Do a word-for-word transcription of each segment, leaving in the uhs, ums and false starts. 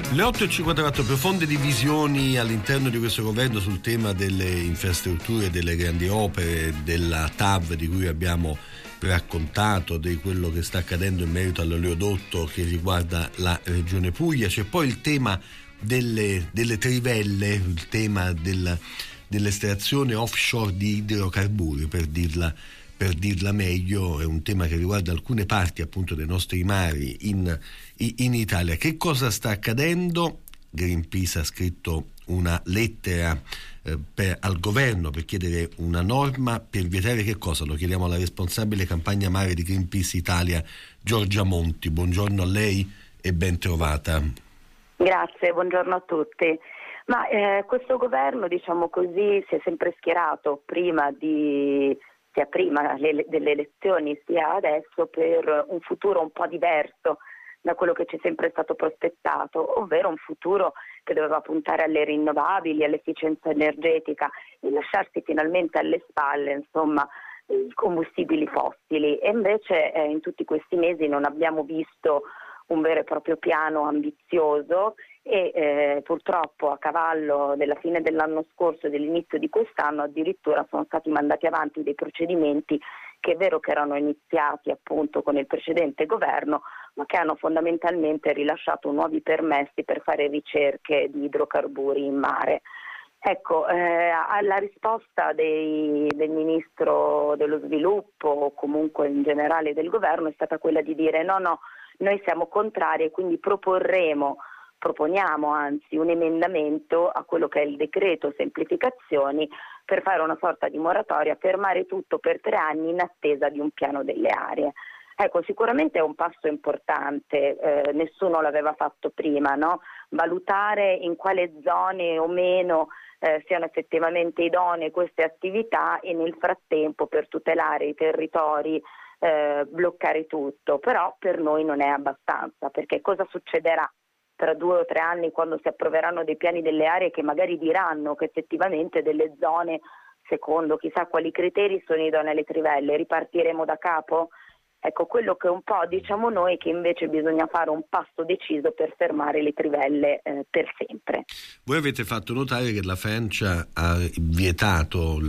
Le otto e cinquantaquattro, profonde divisioni all'interno di questo governo sul tema delle infrastrutture, delle grandi opere, della T A V di cui abbiamo raccontato, di quello che sta accadendo in merito all'oleodotto che riguarda la regione Puglia. C'è poi il tema delle, delle trivelle, il tema del, dell'estrazione offshore di idrocarburi, per dirla per dirla meglio. È un tema che riguarda alcune parti appunto dei nostri mari in, in Italia. Che cosa sta accadendo? Greenpeace ha scritto una lettera eh, per, al governo per chiedere una norma per vietare che cosa? Lo chiediamo alla responsabile campagna mare di Greenpeace Italia, Giorgia Monti. Buongiorno a lei e ben trovata. Grazie, buongiorno a tutti. Ma eh, questo governo, diciamo così, si è sempre schierato prima di sia prima le, delle elezioni sia adesso per un futuro un po' diverso da quello che ci è sempre stato prospettato, ovvero un futuro che doveva puntare alle rinnovabili, all'efficienza energetica e lasciarsi finalmente alle spalle, insomma, i combustibili fossili. E invece eh, in tutti questi mesi non abbiamo visto un vero e proprio piano ambizioso e eh, purtroppo a cavallo della fine dell'anno scorso e dell'inizio di quest'anno addirittura sono stati mandati avanti dei procedimenti che è vero che erano iniziati appunto con il precedente governo, ma che hanno fondamentalmente rilasciato nuovi permessi per fare ricerche di idrocarburi in mare. Ecco, eh, alla risposta dei, del Ministro dello Sviluppo o comunque in generale del governo è stata quella di dire no, no, noi siamo contrari e quindi proporremo Proponiamo anzi un emendamento a quello che è il decreto semplificazioni per fare una sorta di moratoria, fermare tutto per tre anni in attesa di un piano delle aree. Ecco, sicuramente è un passo importante, eh, nessuno l'aveva fatto prima, no? Valutare in quale zone o meno eh, siano effettivamente idonee queste attività e nel frattempo per tutelare i territori eh, bloccare tutto, però per noi non è abbastanza, perché cosa succederà tra due o tre anni quando si approveranno dei piani delle aree che magari diranno che effettivamente delle zone, secondo chissà quali criteri, sono idonee alle trivelle? Ripartiremo da capo? Ecco, quello che un po' diciamo noi è che invece bisogna fare un passo deciso per fermare le trivelle eh, per sempre. Voi avete fatto notare che la Francia ha vietato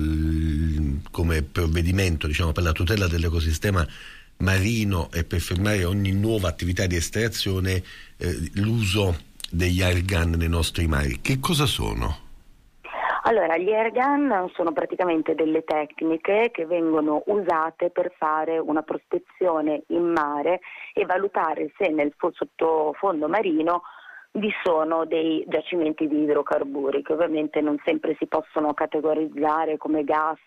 l, come provvedimento, diciamo, per la tutela dell'ecosistema marino e per fermare ogni nuova attività di estrazione eh, l'uso degli air gun nei nostri mari. Che cosa sono? Allora, gli air gun sono praticamente delle tecniche che vengono usate per fare una prospezione in mare e valutare se nel sottofondo marino vi sono dei giacimenti di idrocarburi che ovviamente non sempre si possono categorizzare come gas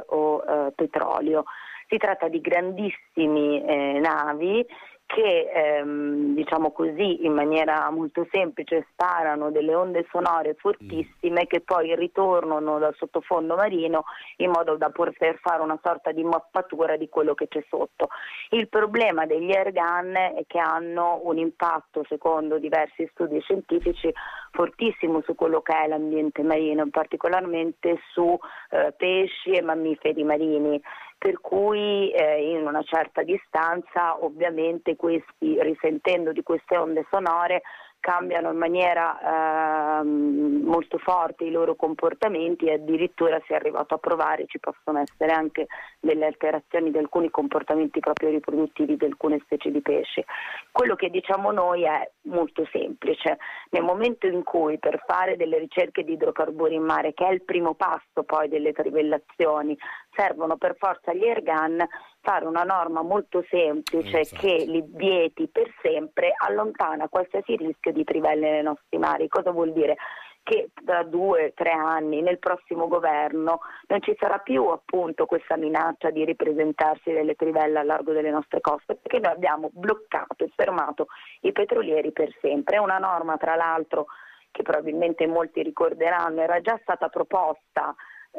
o eh, petrolio. Si tratta di grandissimi eh, navi che ehm, diciamo così in maniera molto semplice sparano delle onde sonore fortissime che poi ritornano dal sottofondo marino in modo da poter fare una sorta di mappatura di quello che c'è sotto. Il problema degli air gun è che hanno un impatto, secondo diversi studi scientifici, fortissimo su quello che è l'ambiente marino, particolarmente su eh, pesci e mammiferi marini, per cui eh, in una certa distanza ovviamente questi, risentendo di queste onde sonore, cambiano in maniera eh, molto forte i loro comportamenti e addirittura si è arrivato a provare, ci possono essere anche delle alterazioni di alcuni comportamenti proprio riproduttivi di alcune specie di pesci. Quello che diciamo noi è molto semplice: nel momento in cui per fare delle ricerche di idrocarburi in mare, che è il primo passo poi delle trivellazioni, servono per forza gli air gun, fare una norma molto semplice eh, che li vieti per sempre allontana qualsiasi rischio di trivelle nei nostri mari. Cosa vuol dire? Che tra due o tre anni nel prossimo governo non ci sarà più appunto questa minaccia di ripresentarsi delle trivelle a largo delle nostre coste, perché noi abbiamo bloccato e fermato i petrolieri per sempre. È una norma tra l'altro che probabilmente molti ricorderanno era già stata proposta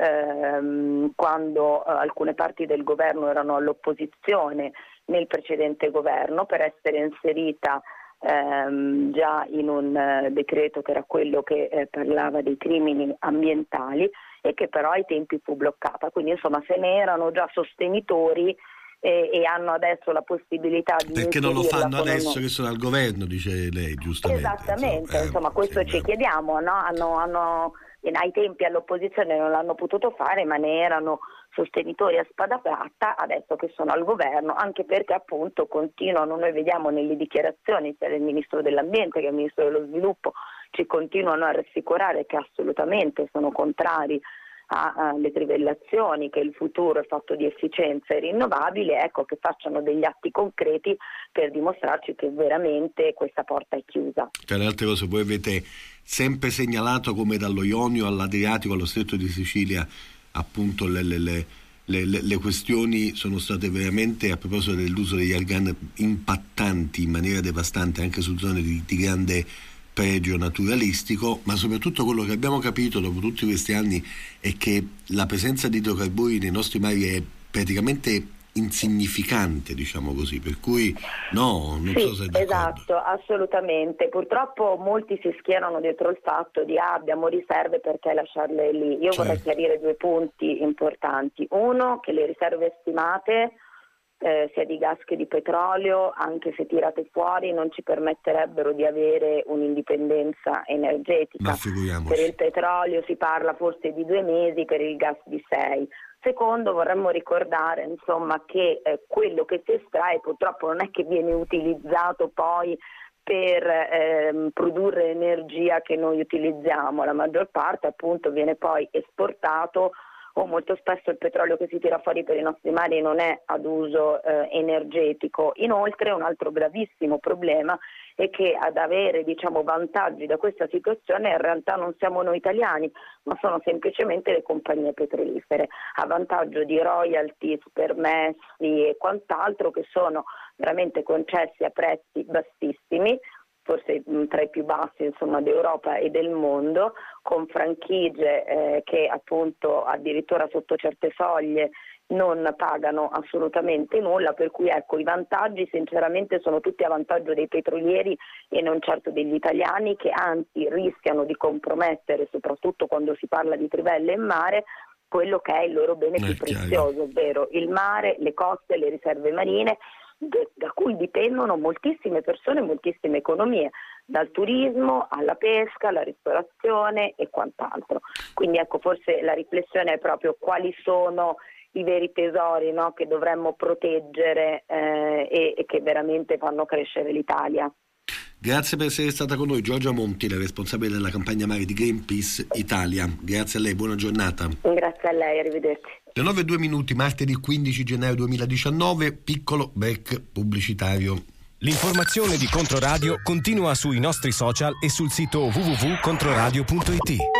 Ehm, quando eh, alcune parti del governo erano all'opposizione nel precedente governo, per essere inserita ehm, già in un eh, decreto che era quello che eh, parlava dei crimini ambientali e che però ai tempi fu bloccata. Quindi insomma se ne erano già sostenitori e, e hanno adesso la possibilità di perché non lo fanno adesso non... che sono al governo, dice lei, giustamente. Esattamente, insomma, eh, insomma questo sembra... ci chiediamo, no? hanno, hanno ai tempi all'opposizione non l'hanno potuto fare, ma ne erano sostenitori a spada tratta adesso che sono al governo, anche perché appunto continuano, noi vediamo nelle dichiarazioni sia del Ministro dell'Ambiente che del Ministro dello Sviluppo, ci continuano a rassicurare che assolutamente sono contrari alle trivellazioni, che il futuro è fatto di efficienza e rinnovabile, ecco che facciano degli atti concreti per dimostrarci che veramente questa porta è chiusa. Tra le altre cose voi avete sempre segnalato come dallo Ionio all'Adriatico allo Stretto di Sicilia appunto le, le, le, le, le questioni sono state veramente, a proposito dell'uso degli argan, impattanti in maniera devastante anche su zone di, di grande pregio naturalistico, ma soprattutto quello che abbiamo capito dopo tutti questi anni è che la presenza di idrocarburi nei nostri mari è praticamente insignificante, diciamo così, per cui no, non sì, so se è d'accordo. Esatto, assolutamente. Purtroppo molti si schierano dietro il fatto di ah, abbiamo riserve, perché lasciarle lì. Io certo. vorrei chiarire due punti importanti. Uno, che le riserve stimate Eh, sia di gas che di petrolio, anche se tirate fuori, non ci permetterebbero di avere un'indipendenza energetica. Ma figuriamoci. Per il petrolio si parla forse di due mesi, per il gas di sei. Secondo, vorremmo ricordare insomma che eh, quello che si estrae purtroppo non è che viene utilizzato poi per ehm, produrre energia che noi utilizziamo, la maggior parte appunto viene poi esportato, o molto spesso il petrolio che si tira fuori per i nostri mari non è ad uso eh, energetico. Inoltre un altro gravissimo problema è che ad avere diciamo vantaggi da questa situazione in realtà non siamo noi italiani, ma sono semplicemente le compagnie petrolifere, a vantaggio di royalties, permessi e quant'altro che sono veramente concessi a prezzi bassissimi, forse tra i più bassi insomma d'Europa e del mondo, con franchigie eh, che appunto addirittura sotto certe soglie non pagano assolutamente nulla, per cui ecco i vantaggi sinceramente sono tutti a vantaggio dei petrolieri e non certo degli italiani, che anzi rischiano di compromettere, soprattutto quando si parla di trivelle in mare, quello che è il loro bene più prezioso, ovvero il mare, le coste, le riserve marine, da cui dipendono moltissime persone, moltissime economie, dal turismo alla pesca, alla ristorazione e quant'altro. Quindi ecco, forse la riflessione è proprio quali sono i veri tesori, no, che dovremmo proteggere eh, e, e che veramente fanno crescere l'Italia. Grazie per essere stata con noi, Giorgia Monti, la responsabile della campagna mare di Greenpeace Italia. Grazie a lei, buona giornata. Grazie a lei, arrivederci. Le nove e due minuti, martedì quindici gennaio duemiladiciannove, piccolo break pubblicitario. L'informazione di Controradio continua sui nostri social e sul sito w w w punto controradio punto i t.